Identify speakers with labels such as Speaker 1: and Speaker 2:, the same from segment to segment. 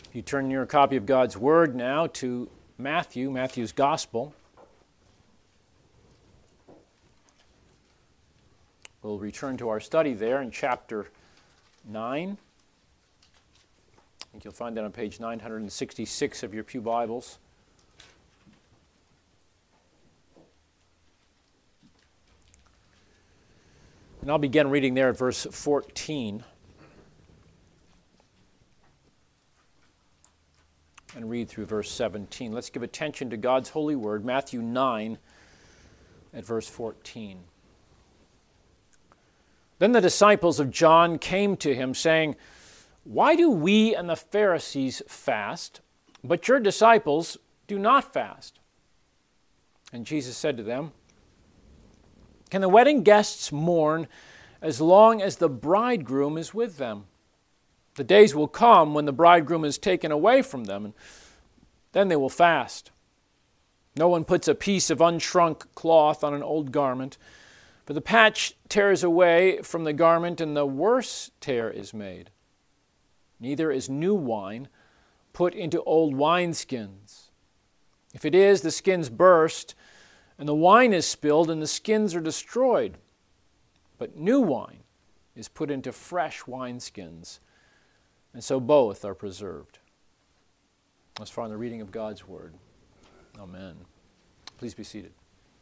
Speaker 1: You turn your copy of God's Word now to Matthew's Gospel. We'll return to our study there in chapter 9. I think you'll find that on page 966 of your pew Bibles. And I'll begin reading there at verse 14. And read through verse 17. Let's give attention to God's holy word, Matthew 9 at verse 14. Then the disciples of John came to him, saying, "Why do we and the Pharisees fast, but your disciples do not fast?" And Jesus said to them, "Can the wedding guests mourn as long as the bridegroom is with them? The days will come when the bridegroom is taken away from them, and then they will fast. No one puts a piece of unshrunk cloth on an old garment, for the patch tears away from the garment, and the worse tear is made. Neither is new wine put into old wineskins. If it is, the skins burst, and the wine is spilled, and the skins are destroyed. But new wine is put into fresh wineskins, and so both are preserved." As far as the reading of God's Word. Amen. Please be seated.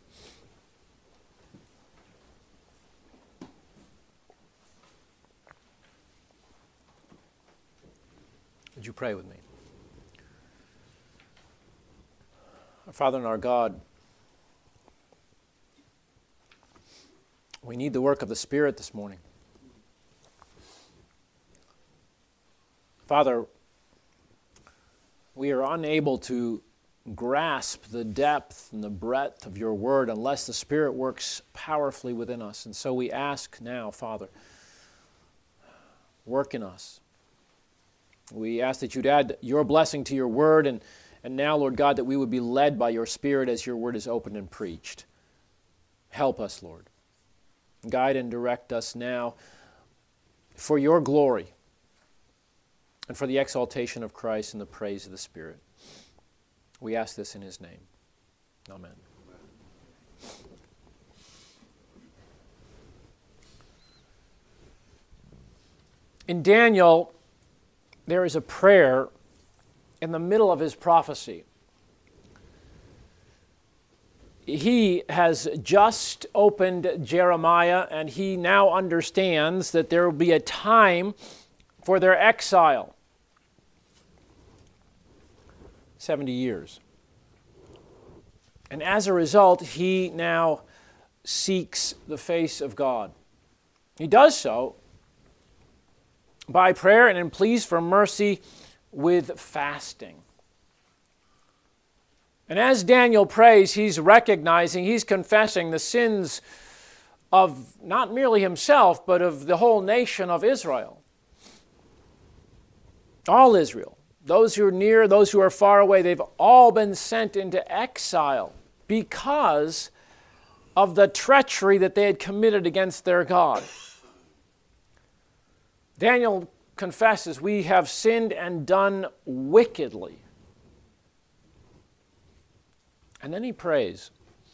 Speaker 1: Would you pray with me? Our Father and our God, we need the work of the Spirit this morning. Father, we are unable to grasp the depth and the breadth of your word unless the Spirit works powerfully within us. And so we ask now, Father, work in us. We ask that you'd add your blessing to your word, and now, Lord God, that we would be led by your Spirit as your word is opened and preached. Help us, Lord. Guide and direct us now for your glory and for the exaltation of Christ and the praise of the Spirit. We ask this in his name. Amen. In Daniel, there is a prayer in the middle of his prophecy. He has just opened Jeremiah, and he now understands that there will be a time for their exile. 70 years. And as a result, he now seeks the face of God. He does so by prayer and in pleas for mercy with fasting. And as Daniel prays, he's recognizing, he's confessing the sins of not merely himself, but of the whole nation of Israel. All Israel. Those who are near, those who are far away, they've all been sent into exile because of the treachery that they had committed against their God. Daniel confesses, "We have sinned and done wickedly." And then he prays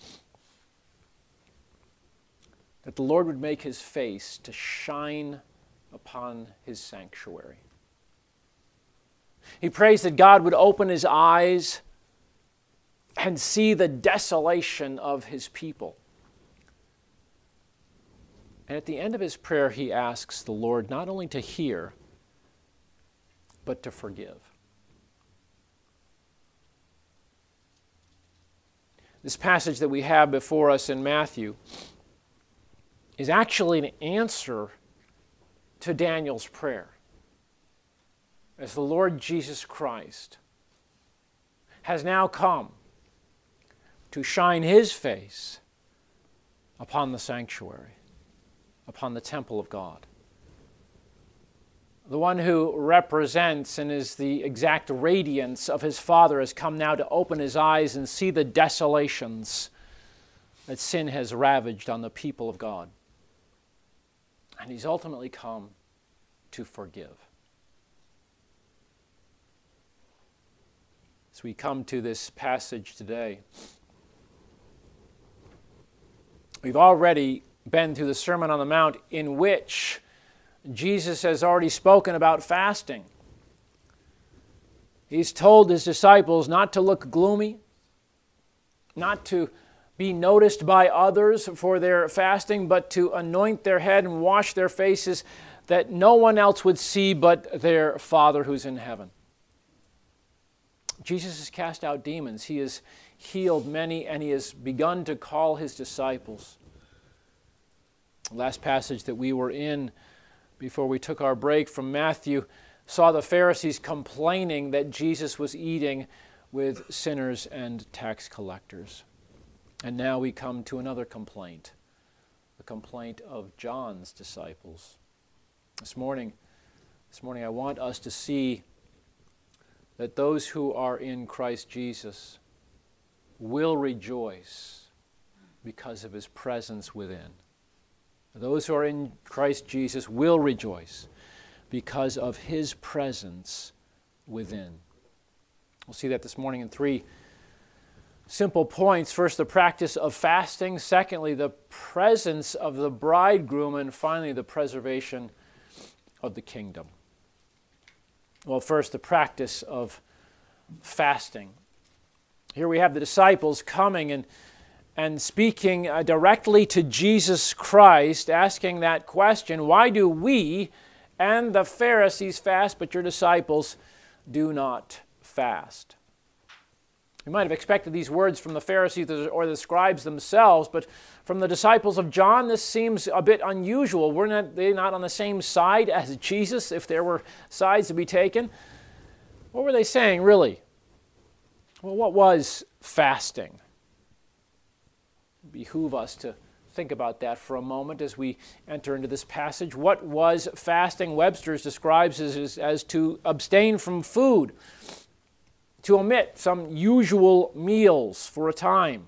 Speaker 1: that the Lord would make his face to shine upon his sanctuary. He prays that God would open his eyes and see the desolation of his people. And at the end of his prayer, he asks the Lord not only to hear, but to forgive. This passage that we have before us in Matthew is actually an answer to Daniel's prayer. As the Lord Jesus Christ has now come to shine his face upon the sanctuary, upon the temple of God. The one who represents and is the exact radiance of his Father has come now to open his eyes and see the desolations that sin has ravaged on the people of God. And he's ultimately come to forgive. as we come to this passage today. We've already been through the Sermon on the Mount, in which Jesus has already spoken about fasting. He's told his disciples not to look gloomy, not to be noticed by others for their fasting, but to anoint their head and wash their faces, that no one else would see but their Father who's in heaven. Jesus has cast out demons. He has healed many, and he has begun to call his disciples. The last passage that we were in before we took our break from Matthew saw the Pharisees complaining that Jesus was eating with sinners and tax collectors. And now we come to another complaint, the complaint of John's disciples. This morning I want us to see that those who are in Christ Jesus will rejoice because of his presence within. Those who are in Christ Jesus will rejoice because of his presence within. We'll see that this morning in three simple points. First, the practice of fasting. Secondly, the presence of the bridegroom. And finally, the preservation of the kingdom. Well, first, the practice of fasting. Here we have the disciples coming and speaking directly to Jesus Christ, asking that question, why do we and the Pharisees fast, but your disciples do not fast? We might have expected these words from the Pharisees or the scribes themselves, but from the disciples of John, this seems a bit unusual. Were they not on the same side as Jesus, if there were sides to be taken? What were they saying, really? Well, what was fasting? It behoove us to think about that for a moment as we enter into this passage. What was fasting? Webster's describes it as to abstain from food, to omit some usual meals for a time.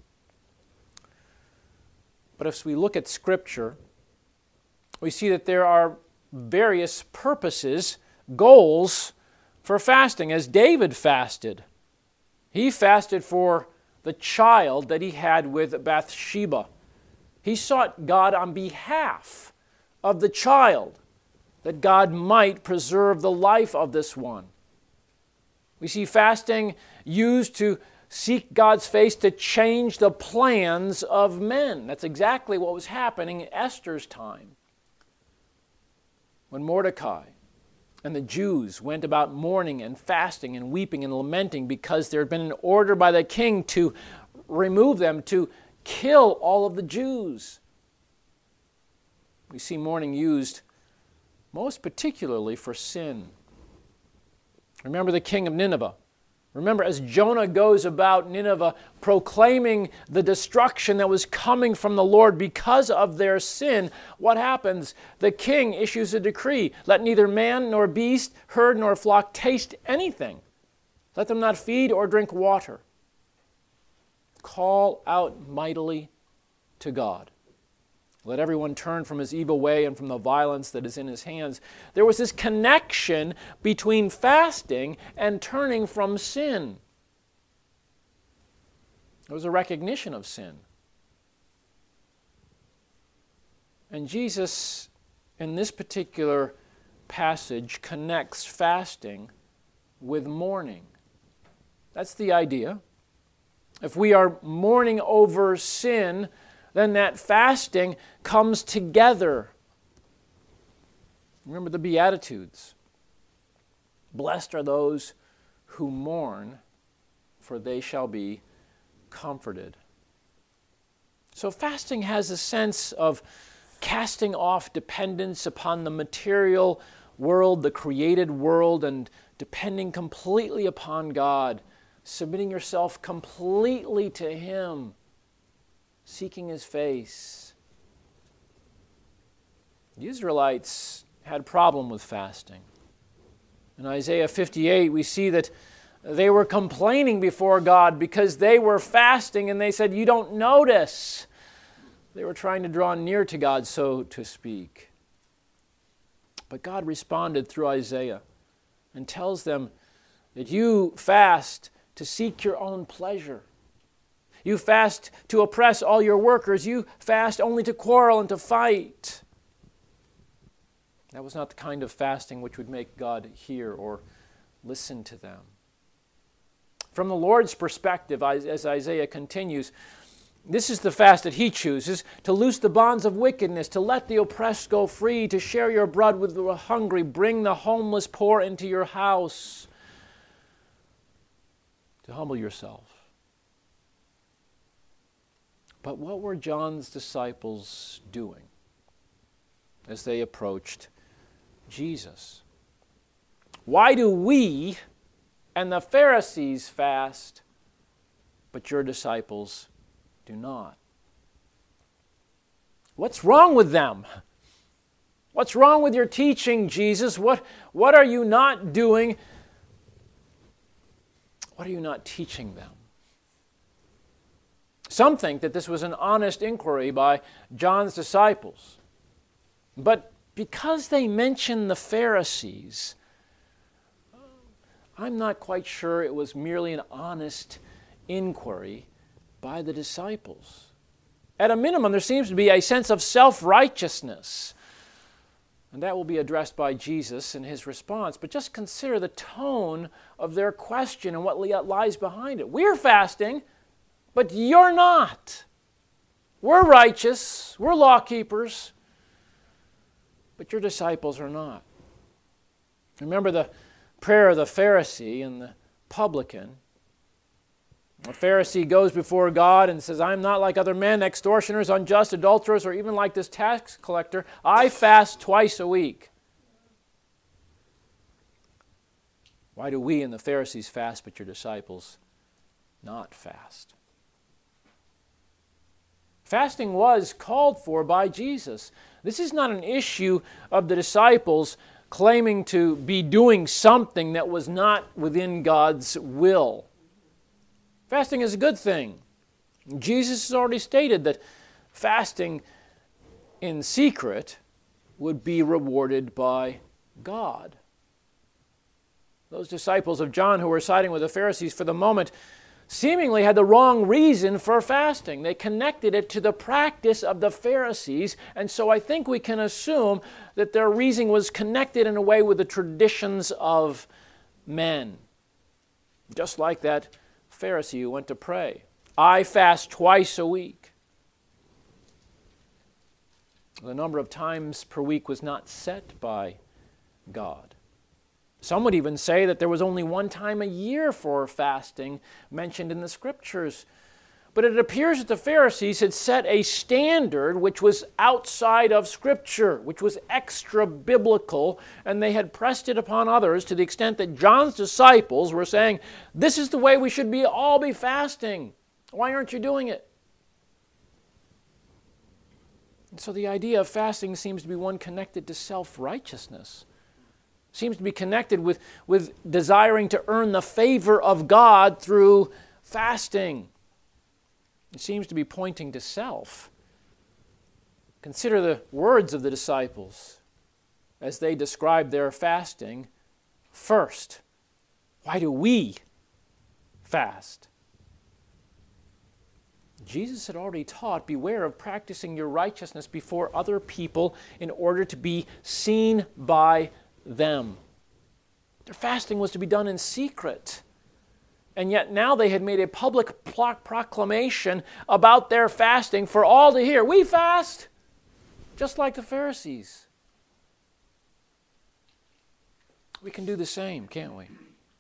Speaker 1: But as we look at Scripture, we see that there are various purposes, goals for fasting. As David fasted, he fasted for the child that he had with Bathsheba. He sought God on behalf of the child, that God might preserve the life of this one. We see fasting used to seek God's face to change the plans of men. That's exactly what was happening in Esther's time. When Mordecai and the Jews went about mourning and fasting and weeping and lamenting because there had been an order by the king to remove them, to kill all of the Jews. We see mourning used most particularly for sin. Remember the king of Nineveh. Remember, as Jonah goes about Nineveh proclaiming the destruction that was coming from the Lord because of their sin, what happens? The king issues a decree. Let neither man nor beast, herd nor flock taste anything. Let them not feed or drink water. Call out mightily to God. Let everyone turn from his evil way and from the violence that is in his hands. There was this connection between fasting and turning from sin. There was a recognition of sin. And Jesus, in this particular passage, connects fasting with mourning. That's the idea. If we are mourning over sin, then that fasting comes together. Remember the Beatitudes. Blessed are those who mourn, for they shall be comforted. So fasting has a sense of casting off dependence upon the material world, the created world, and depending completely upon God, submitting yourself completely to Him, seeking His face. The Israelites had a problem with fasting. In Isaiah 58, we see that they were complaining before God because they were fasting, and they said, "You don't notice." They were trying to draw near to God, so to speak. But God responded through Isaiah and tells them that you fast to seek your own pleasure. You fast to oppress all your workers. You fast only to quarrel and to fight. That was not the kind of fasting which would make God hear or listen to them. From the Lord's perspective, as Isaiah continues, this is the fast that He chooses: to loose the bonds of wickedness, to let the oppressed go free, to share your bread with the hungry, bring the homeless poor into your house, to humble yourself. But what were John's disciples doing as they approached Jesus? Why do we and the Pharisees fast, but your disciples do not? What's wrong with them? What's wrong with your teaching, Jesus? What are you not doing? What are you not teaching them? Some think that this was an honest inquiry by John's disciples. But because they mention the Pharisees, I'm not quite sure it was merely an honest inquiry by the disciples. At a minimum, there seems to be a sense of self-righteousness. And that will be addressed by Jesus in His response. But just consider the tone of their question and what lies behind it. We're fasting, but you're not. We're righteous. We're law keepers. But your disciples are not. Remember the prayer of the Pharisee and the publican. The Pharisee goes before God and says, I'm not like other men, extortioners, unjust, adulterers, or even like this tax collector. I fast twice a week. Why do we and the Pharisees fast, but your disciples not fast? Fasting was called for by Jesus. This is not an issue of the disciples claiming to be doing something that was not within God's will. Fasting is a good thing. Jesus has already stated that fasting in secret would be rewarded by God. Those disciples of John who were siding with the Pharisees for the moment seemingly had the wrong reason for fasting. They connected it to the practice of the Pharisees, and so I think we can assume that their reasoning was connected in a way with the traditions of men. Just like that Pharisee who went to pray. I fast twice a week. The number of times per week was not set by God. Some would even say that there was only one time a year for fasting mentioned in the Scriptures. But it appears that the Pharisees had set a standard which was outside of Scripture, which was extra-biblical, and they had pressed it upon others to the extent that John's disciples were saying, this is the way we should all be fasting. Why aren't you doing it? And so the idea of fasting seems to be one connected to self-righteousness. Seems to be connected with desiring to earn the favor of God through fasting. It seems to be pointing to self. Consider the words of the disciples as they describe their fasting. First, why do we fast? Jesus had already taught, beware of practicing your righteousness before other people in order to be seen by them. Their fasting was to be done in secret. And yet now they had made a public proclamation about their fasting for all to hear. We fast, just like the Pharisees. We can do the same, can't we?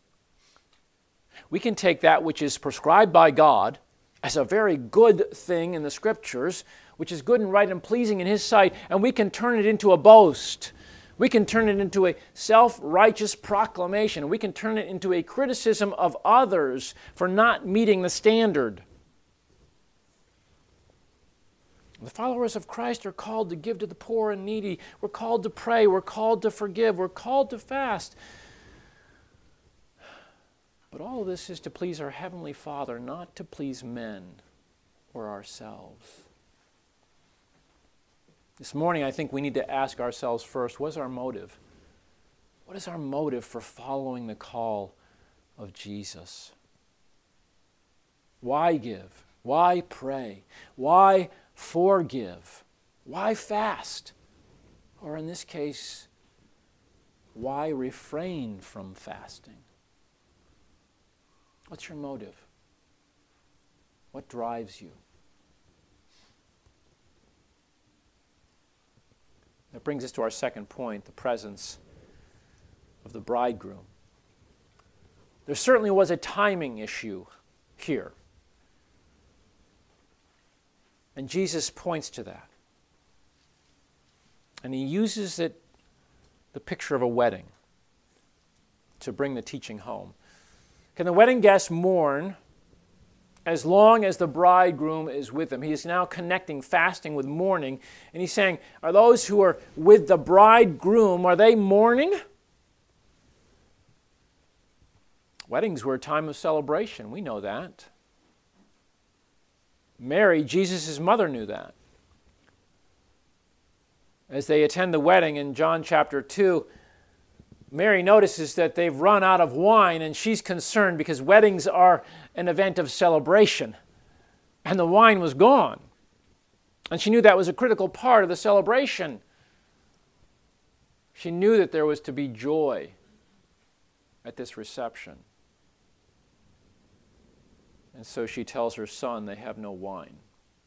Speaker 1: We can take that which is prescribed by God as a very good thing in the Scriptures, which is good and right and pleasing in His sight, and we can turn it into a boast. We can turn it into a self-righteous proclamation. We can turn it into a criticism of others for not meeting the standard. The followers of Christ are called to give to the poor and needy. We're called to pray. We're called to forgive. We're called to fast. But all of this is to please our Heavenly Father, not to please men or ourselves. This morning, I think we need to ask ourselves first, what is our motive? What is our motive for following the call of Jesus? Why give? Why pray? Why forgive? Why fast? Or in this case, why refrain from fasting? What's your motive? What drives you? That brings us to our second point, the presence of the bridegroom. There certainly was a timing issue here. And Jesus points to that. And he uses the picture of a wedding to bring the teaching home. Can the wedding guests mourn as long as the bridegroom is with them? He is now connecting fasting with mourning. And he's saying, are those who are with the bridegroom, are they mourning? Weddings were a time of celebration. We know that. Mary, Jesus' mother, knew that. As they attend the wedding in John chapter 2, Mary notices that they've run out of wine, and she's concerned because weddings are an event of celebration, and the wine was gone. And she knew that was a critical part of the celebration. She knew that there was to be joy at this reception. And so she tells her son they have no wine.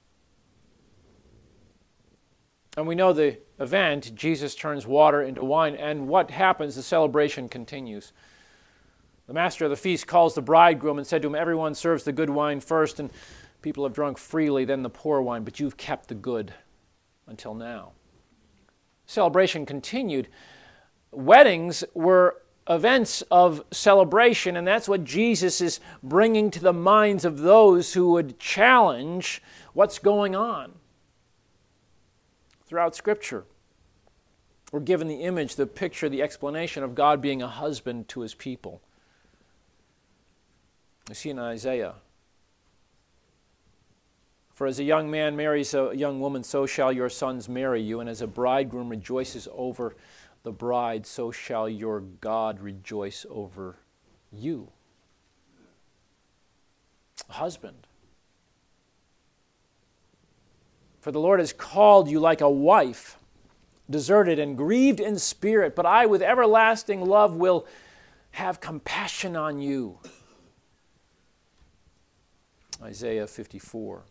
Speaker 1: And we know the event. Jesus turns water into wine, and what happens? The celebration continues. The master of the feast calls the bridegroom and said to him, everyone serves the good wine first, and people have drunk freely, then the poor wine, but you've kept the good until now. Celebration continued. Weddings were events of celebration, and that's what Jesus is bringing to the minds of those who would challenge what's going on. Throughout Scripture, we're given the image, the picture, the explanation of God being a husband to his people. We see in Isaiah, for as a young man marries a young woman, so shall your sons marry you, and as a bridegroom rejoices over the bride, so shall your God rejoice over you. A husband. For the Lord has called you like a wife, deserted and grieved in spirit, but I with everlasting love will have compassion on you. Isaiah 54.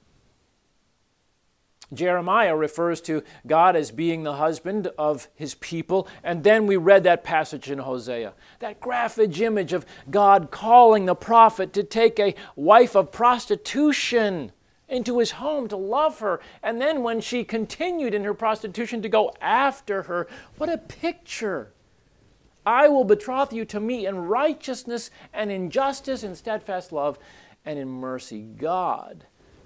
Speaker 1: Jeremiah refers to God as being the husband of his people, and then we read that passage in Hosea. That graphic image of God calling the prophet to take a wife of prostitution into his home to love her, and then when she continued in her prostitution to go after her. What a picture! I will betroth you to me in righteousness and in justice, in steadfast love, and in mercy. God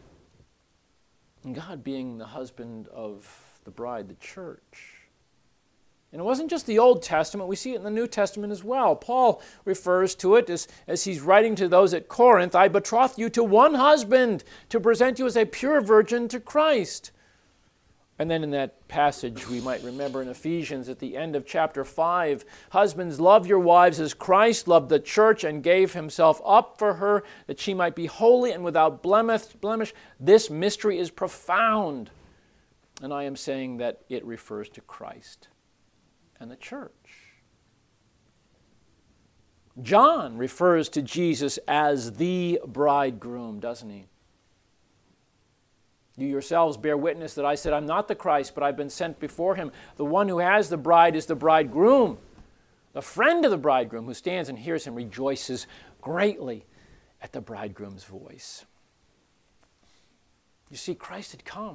Speaker 1: being the husband of the bride, the church. And it wasn't just the Old Testament. We see it in the New Testament as well. Paul refers to it as he's writing to those at Corinth, I betroth you to one husband to present you as a pure virgin to Christ. And then in that passage we might remember in Ephesians at the end of chapter 5, husbands, love your wives as Christ loved the church and gave himself up for her, that she might be holy and without blemish. This mystery is profound. And I am saying that it refers to Christ and the church. John refers to Jesus as the bridegroom, doesn't he? You yourselves bear witness that I said, I'm not the Christ, but I've been sent before him. The one who has the bride is the bridegroom. The friend of the bridegroom who stands and hears him rejoices greatly at the bridegroom's voice. You see, Christ had come.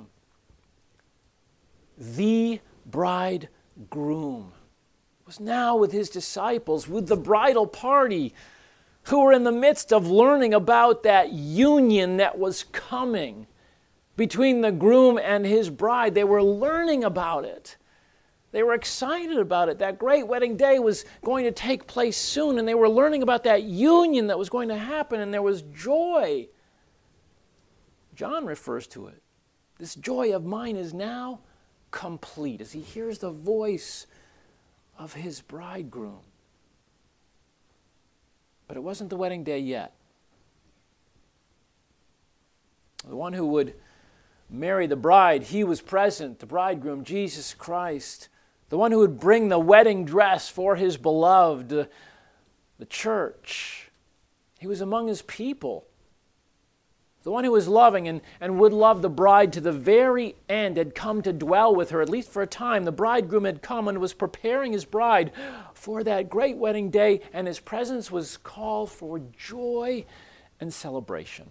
Speaker 1: The bridegroom was now with his disciples, with the bridal party, who were in the midst of learning about that union that was coming between the groom and his bride. They were learning about it. They were excited about it. That great wedding day was going to take place soon, and they were learning about that union that was going to happen, and there was joy. John refers to it. This joy of mine is now complete, as he hears the voice of his bridegroom. But it wasn't the wedding day yet. The one who would marry the bride, he was present, the bridegroom, Jesus Christ. The one who would bring the wedding dress for his beloved, the church. He was among his people. The one who was loving and would love the bride to the very end had come to dwell with her, at least for a time. The bridegroom had come and was preparing his bride for that great wedding day, and his presence was called for joy and celebration.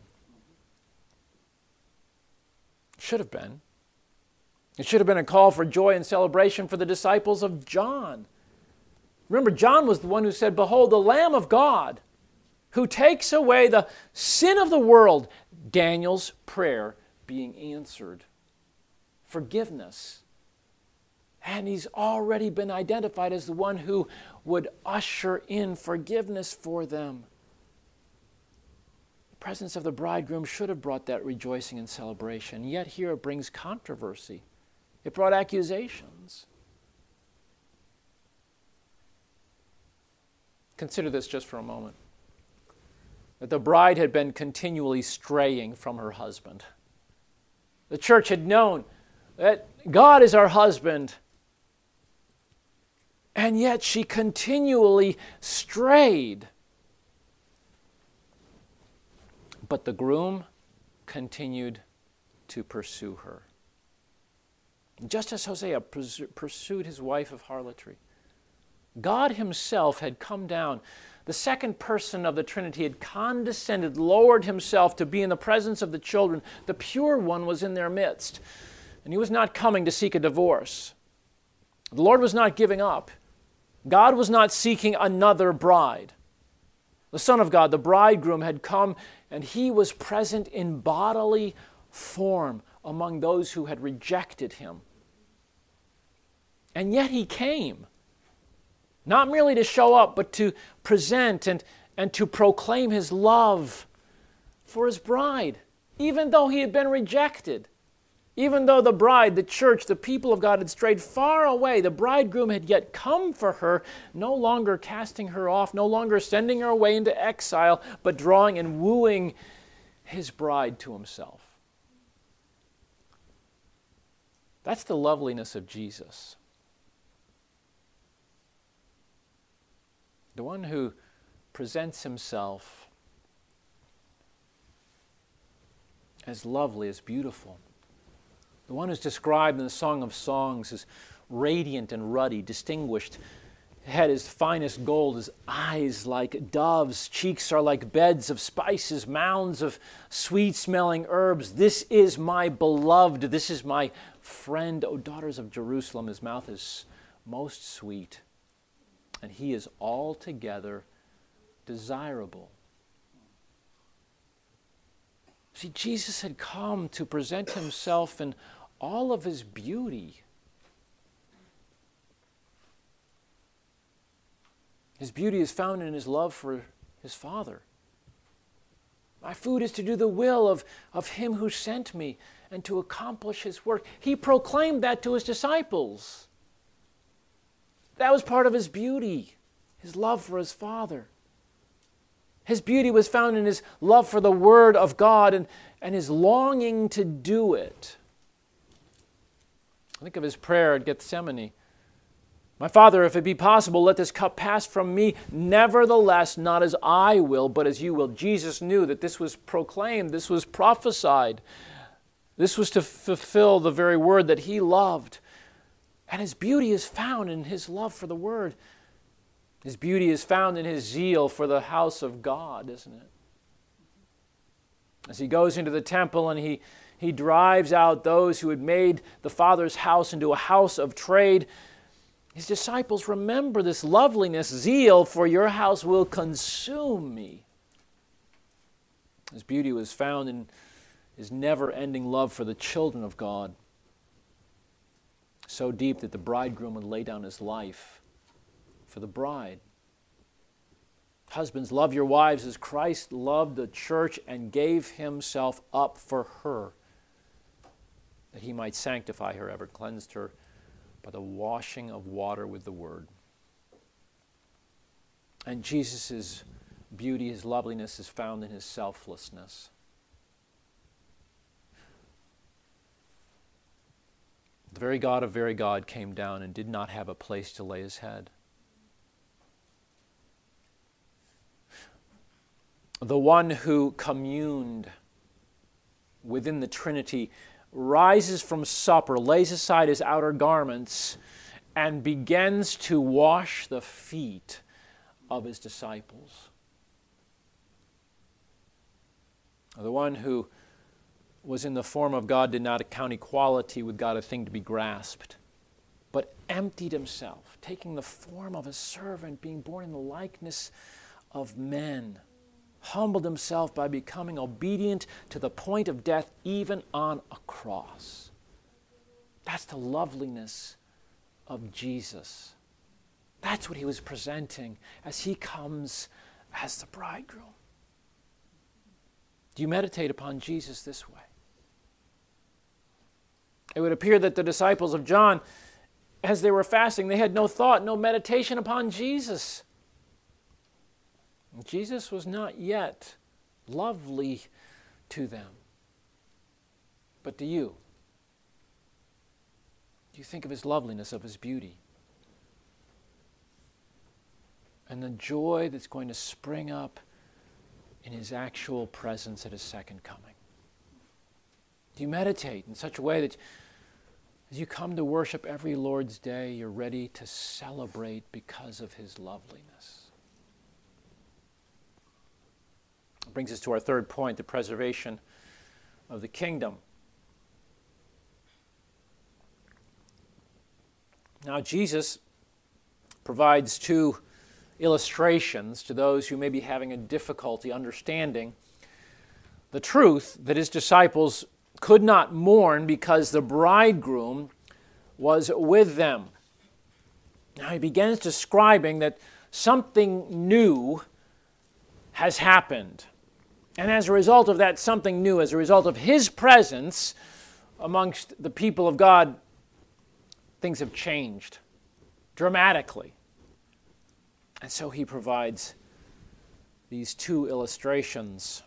Speaker 1: It should have been. It should have been a call for joy and celebration for the disciples of John. Remember, John was the one who said, "Behold, the Lamb of God, who takes away the sin of the world." Daniel's prayer being answered. Forgiveness. And he's already been identified as the one who would usher in forgiveness for them. The presence of the bridegroom should have brought that rejoicing and celebration. Yet here it brings controversy. It brought accusations. Consider this just for a moment. That the bride had been continually straying from her husband. The church had known that God is our husband, and yet she continually strayed. But the groom continued to pursue her. Just as Hosea pursued his wife of harlotry, God himself had come down. The second person of the Trinity had condescended, lowered himself to be in the presence of the children. The pure one was in their midst, and he was not coming to seek a divorce. The Lord was not giving up. God was not seeking another bride. The Son of God, the bridegroom, had come, and he was present in bodily form among those who had rejected him. And yet he came. Not merely to show up, but to present and to proclaim his love for his bride, even though he had been rejected. Even though the bride, the church, the people of God had strayed far away, the bridegroom had yet come for her, no longer casting her off, no longer sending her away into exile, but drawing and wooing his bride to himself. That's the loveliness of Jesus. The one who presents himself as lovely, as beautiful. The one who's described in the Song of Songs as radiant and ruddy, distinguished, head as fine as gold, his eyes like doves, cheeks are like beds of spices, mounds of sweet-smelling herbs. This is my beloved, this is my friend, O daughters of Jerusalem. His mouth is most sweet, and he is altogether desirable. See, Jesus had come to present himself in all of his beauty. His beauty is found in his love for his Father. My food is to do the will of him who sent me and to accomplish his work. He proclaimed that to his disciples. That was part of his beauty, his love for his Father. His beauty was found in his love for the Word of God and his longing to do it. Think of his prayer at Gethsemane. My Father, if it be possible, let this cup pass from me. Nevertheless, not as I will, but as you will. Jesus knew that this was proclaimed, this was prophesied. This was to fulfill the very word that he loved. And his beauty is found in his love for the Word. His beauty is found in his zeal for the house of God, isn't it? As he goes into the temple and he drives out those who had made the Father's house into a house of trade, his disciples remember this loveliness, zeal for your house will consume me. His beauty was found in his never-ending love for the children of God, so deep that the bridegroom would lay down his life for the bride. Husbands, love your wives as Christ loved the church and gave himself up for her, that he might sanctify her, ever cleansed her by the washing of water with the Word. And Jesus' beauty, his loveliness is found in his selflessness. The very God of very God came down and did not have a place to lay his head. The one who communed within the Trinity rises from supper, lays aside his outer garments, and begins to wash the feet of his disciples. The one who was in the form of God did not account equality with God a thing to be grasped, but emptied himself, taking the form of a servant, being born in the likeness of men, humbled himself by becoming obedient to the point of death, even on a cross. That's the loveliness of Jesus. That's what he was presenting as he comes as the bridegroom. Do you meditate upon Jesus this way? It would appear that the disciples of John, as they were fasting, they had no thought, no meditation upon Jesus. Jesus was not yet lovely to them. But to you, do you think of his loveliness, of his beauty? And the joy that's going to spring up in his actual presence at his second coming? Do you meditate in such a way that as you come to worship every Lord's Day, you're ready to celebrate because of his loveliness? It brings us to our third point, the preservation of the kingdom. Now, Jesus provides two illustrations to those who may be having a difficulty understanding the truth that his disciples could not mourn because the bridegroom was with them. Now he begins describing that something new has happened. And as a result of that something new, as a result of his presence amongst the people of God, things have changed dramatically. And so he provides these two illustrations.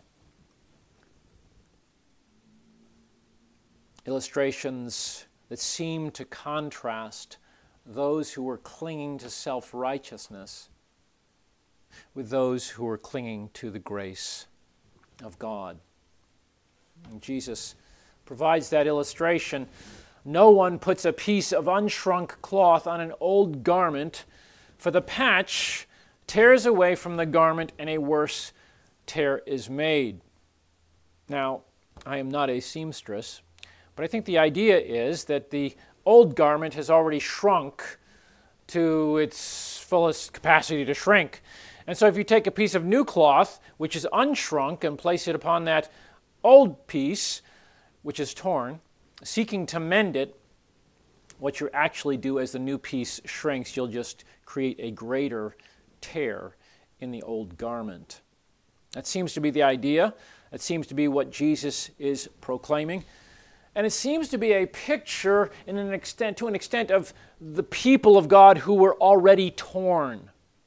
Speaker 1: Illustrations that seem to contrast those who were clinging to self-righteousness with those who were clinging to the grace of God. And Jesus provides that illustration. No one puts a piece of unshrunk cloth on an old garment, for the patch tears away from the garment and a worse tear is made. Now, I am not a seamstress, but I think the idea is that the old garment has already shrunk to its fullest capacity to shrink. And so if you take a piece of new cloth, which is unshrunk, and place it upon that old piece, which is torn, seeking to mend it, what you actually do as the new piece shrinks, you'll just create a greater tear in the old garment. That seems to be the idea. That seems to be what Jesus is proclaiming. And it seems to be a picture to an extent of the people of God who were already torn.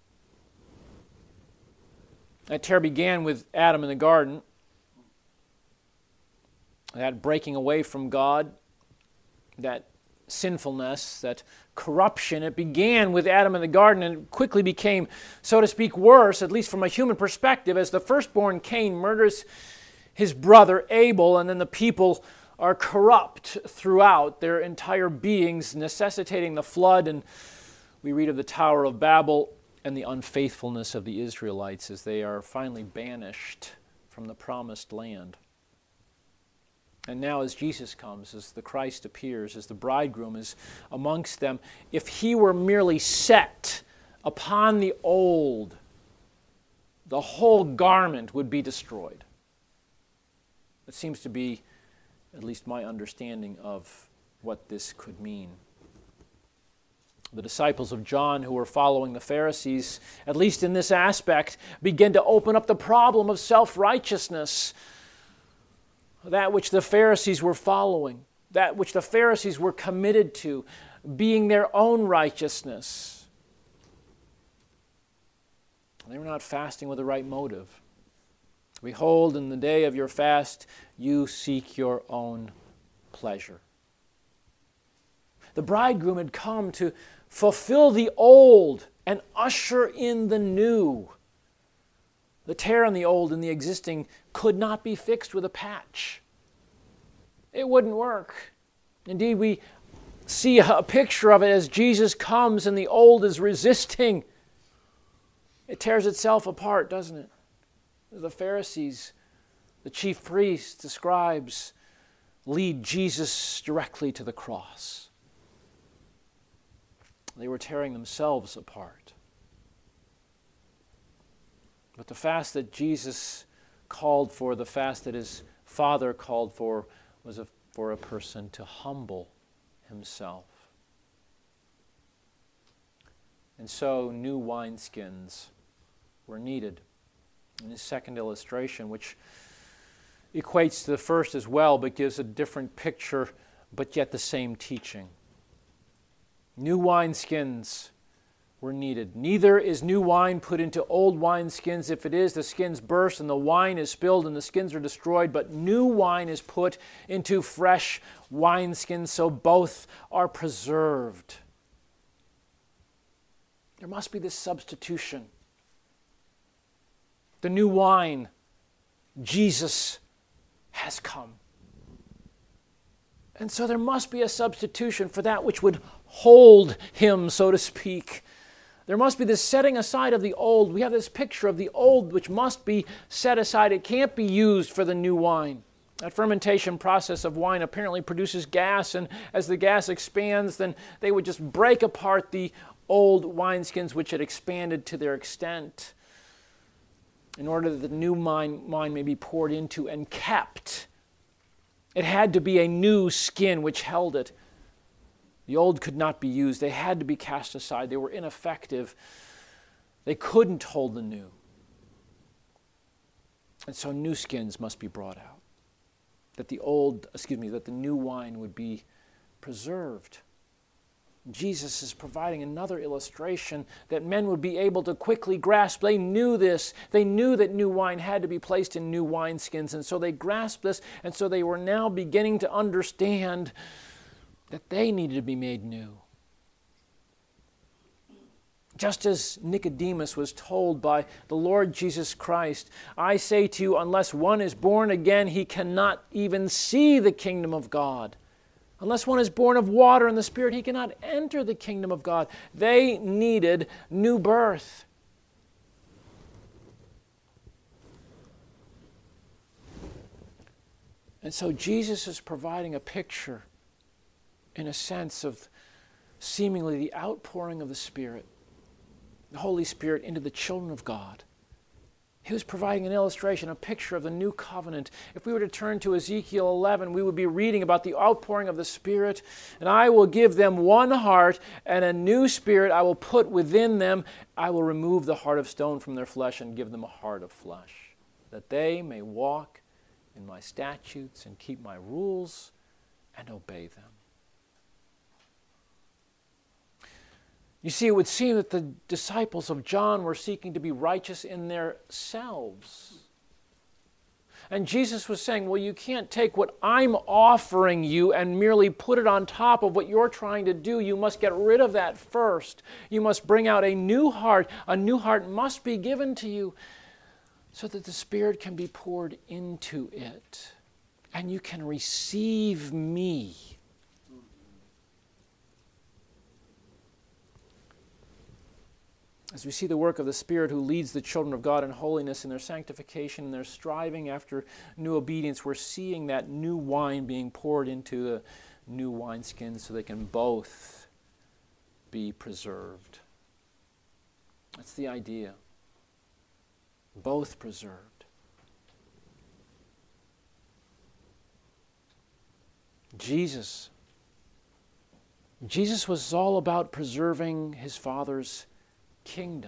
Speaker 1: That tear began with Adam in the garden. That breaking away from God, that sinfulness, that corruption, it began with Adam in the garden and quickly became, so to speak, worse, at least from a human perspective, as the firstborn Cain murders his brother Abel, and then the people are corrupt throughout their entire beings, necessitating the flood. And we read of the Tower of Babel and the unfaithfulness of the Israelites as they are finally banished from the promised land. And now as Jesus comes, as the Christ appears, as the bridegroom is amongst them, if he were merely set upon the old, the whole garment would be destroyed. It seems to be at least my understanding of what this could mean. The disciples of John who were following the Pharisees, at least in this aspect, begin to open up the problem of self-righteousness, that which the Pharisees were following, that which the Pharisees were committed to, being their own righteousness. They were not fasting with the right motive. Behold, in the day of your fast, you seek your own pleasure. The bridegroom had come to fulfill the old and usher in the new. The tear in the old and the existing could not be fixed with a patch. It wouldn't work. Indeed, we see a picture of it as Jesus comes and the old is resisting. It tears itself apart, doesn't it? The Pharisees, the chief priests, the scribes lead Jesus directly to the cross. They were tearing themselves apart. But the fast that Jesus called for, the fast that his Father called for, was for a person to humble himself. And so new wineskins were needed. In his second illustration, which equates to the first as well, but gives a different picture, but yet the same teaching. New wineskins were needed. Neither is new wine put into old wineskins. If it is, the skins burst and the wine is spilled and the skins are destroyed. But new wine is put into fresh wineskins, so both are preserved. There must be this substitution. The new wine, Jesus, has come. And so there must be a substitution for that which would hold him, so to speak. There must be this setting aside of the old. We have this picture of the old which must be set aside. It can't be used for the new wine. That fermentation process of wine apparently produces gas, and as the gas expands, then they would just break apart the old wineskins which had expanded to their extent in order that the new wine may be poured into and kept. It had to be a new skin which held it. The old could not be used. They had to be cast aside. They were ineffective. They couldn't hold the new. And so new skins must be brought out. That the new wine would be preserved. Jesus is providing another illustration that men would be able to quickly grasp. They knew this. They knew that new wine had to be placed in new wineskins, and so they grasped this, and so they were now beginning to understand that they needed to be made new. Just as Nicodemus was told by the Lord Jesus Christ, I say to you, unless one is born again, he cannot even see the kingdom of God. Unless one is born of water and the Spirit, he cannot enter the kingdom of God. They needed new birth. And so Jesus is providing a picture, in a sense, of seemingly the outpouring of the Spirit, the Holy Spirit, into the children of God. He was providing an illustration, a picture of the new covenant. If we were to turn to Ezekiel 11, we would be reading about the outpouring of the Spirit. And I will give them one heart, and a new spirit I will put within them. I will remove the heart of stone from their flesh and give them a heart of flesh, that they may walk in my statutes and keep my rules and obey them. You see, it would seem that the disciples of John were seeking to be righteous in themselves. And Jesus was saying, well, you can't take what I'm offering you and merely put it on top of what you're trying to do. You must get rid of that first. You must bring out a new heart. A new heart must be given to you so that the Spirit can be poured into it. And you can receive me. As we see the work of the Spirit who leads the children of God in holiness in their sanctification and their striving after new obedience, we're seeing that new wine being poured into the new wineskins so they can both be preserved. That's the idea. Both preserved. Jesus was all about preserving his Father's kingdom.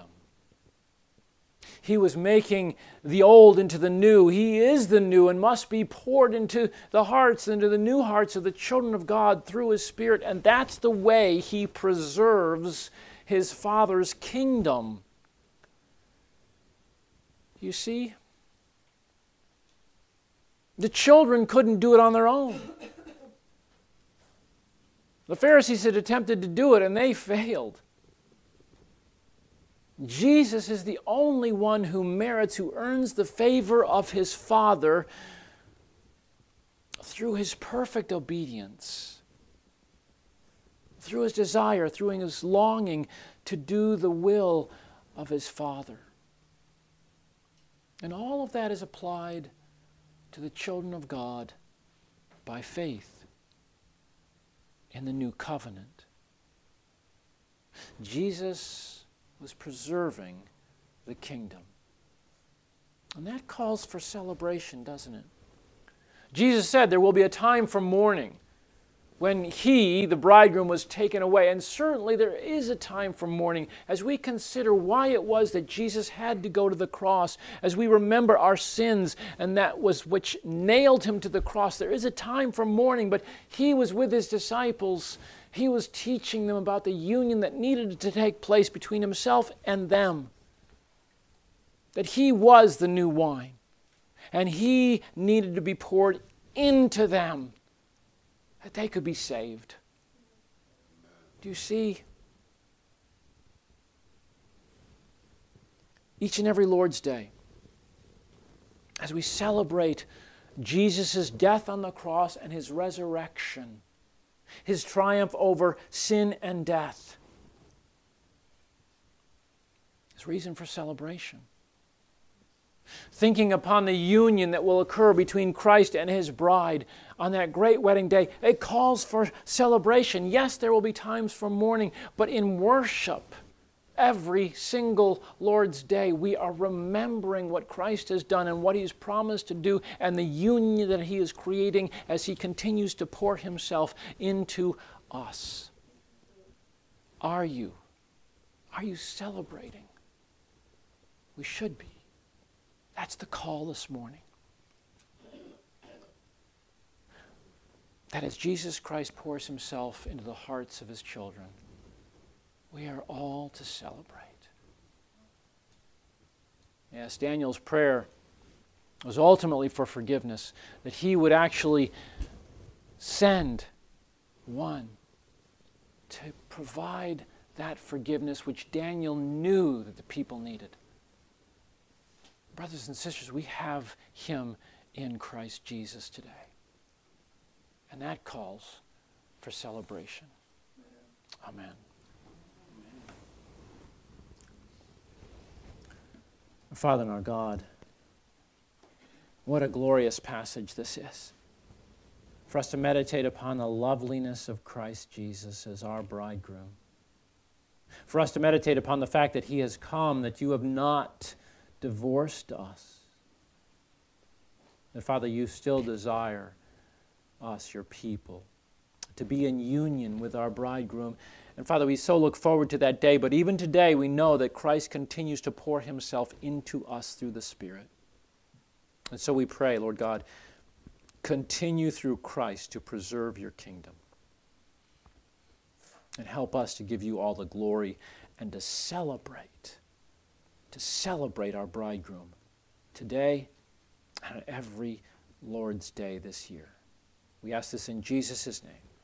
Speaker 1: He was making the old into the new. He is the new and must be poured into the hearts, into the new hearts of the children of God through his Spirit. And that's the way he preserves his Father's kingdom. You see? The children couldn't do it on their own. The Pharisees had attempted to do it and they failed. Jesus is the only one who merits, who earns the favor of his Father through his perfect obedience, through his desire, through his longing to do the will of his Father. And all of that is applied to the children of God by faith in the new covenant. Jesus was preserving the kingdom. And that calls for celebration, doesn't it? Jesus said there will be a time for mourning when he, the bridegroom, was taken away. And certainly there is a time for mourning as we consider why it was that Jesus had to go to the cross, as we remember our sins and that was which nailed him to the cross. There is a time for mourning, but he was with his disciples. He was teaching them about the union that needed to take place between himself and them. That he was the new wine, and he needed to be poured into them that they could be saved. Do you see? Each and every Lord's Day, as we celebrate Jesus' death on the cross and his resurrection, his triumph over sin and death, is reason for celebration. Thinking upon the union that will occur between Christ and his bride on that great wedding day, it calls for celebration. Yes, there will be times for mourning, but in worship, every single Lord's Day, we are remembering what Christ has done and what he's promised to do and the union that he is creating as he continues to pour himself into us. Are you celebrating? We should be. That's the call this morning. That as Jesus Christ pours himself into the hearts of his children, we are all to celebrate. Yes, Daniel's prayer was ultimately for forgiveness, that he would actually send one to provide that forgiveness which Daniel knew that the people needed. Brothers and sisters, we have him in Christ Jesus today. And that calls for celebration. Amen. Father and our God, what a glorious passage this is. For us to meditate upon the loveliness of Christ Jesus as our bridegroom. For us to meditate upon the fact that he has come, that you have not divorced us. That, Father, you still desire us, your people, to be in union with our bridegroom. And Father, we so look forward to that day, but even today we know that Christ continues to pour himself into us through the Spirit. And so we pray, Lord God, continue through Christ to preserve your kingdom. And help us to give you all the glory and to celebrate our bridegroom today and every Lord's Day this year. We ask this in Jesus' name.